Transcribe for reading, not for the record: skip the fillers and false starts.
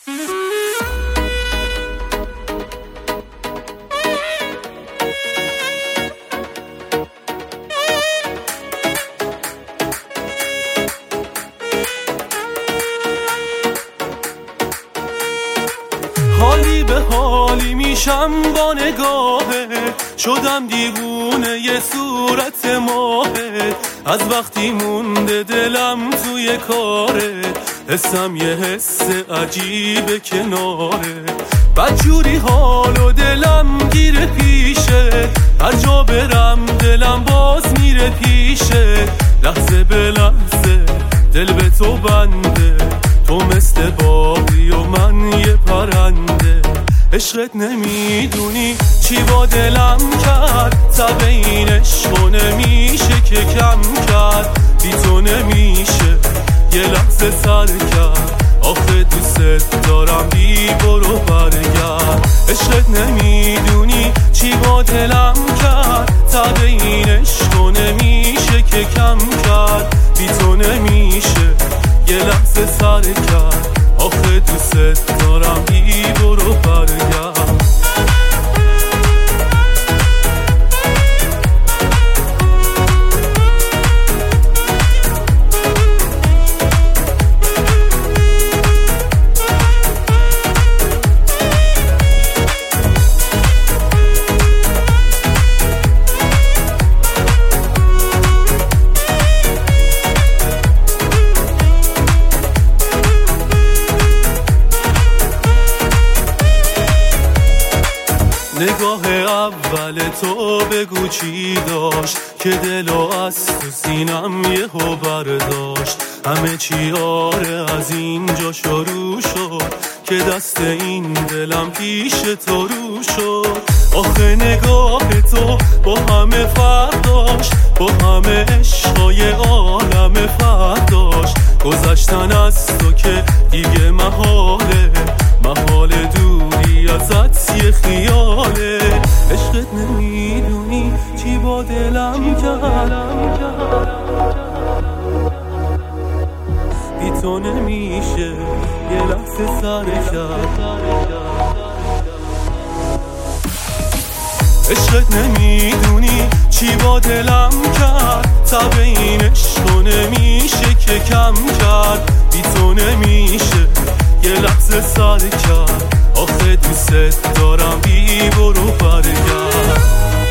حالی به حالی میشم با نگاهه، شدم دیوونه یه صورت ماهه. از وقتی مونده دلم توی کاره، حسم یه حس عجیب کناره. بدجوری حال و دلم گیره پیشه، هر جا برم دلم باز میره پیشه. لحظه به لحظه دل به تو بنده، تو مثل باقی و من یه پرنده. عشقت نمیدونی چی با دلم کرد، تب این عشقو نمیشه که کم کرد. بی تو نمیشه یه لحظه سر کرد، آخه دوست دارم بی برو برگرد. عشقت نمیدونی چی با دلم کرد، تب این عشقو نمیشه که کم کرد. بی تو نمیشه یه لحظه سر کرد، آخه دوست دارم بی برو برگرد. نگاه اول تو بگو چی داشت، که دلو از تو سینم یهو برداشت. همه چی آره از اینجا شروع شد، که دست این دلم پیش تو رو شد. آخه نگاه تو با همه فرق داشت، با همه عشقای عالم فرق داشت. گذشتن از تو که دیگه محاله، محال دوری ازت یه خیاله. عشقت نمیدونی چی با دلم کرد، بی تو نمیشه یه لحظه سر کرد. عشقت نمیدونی چی با دلم کرد، تب این عشقو نمیشه که کم کرد. بی تو نمیشه یه لحظه سر کرد، آخه دوست دارم بی برو برگرد.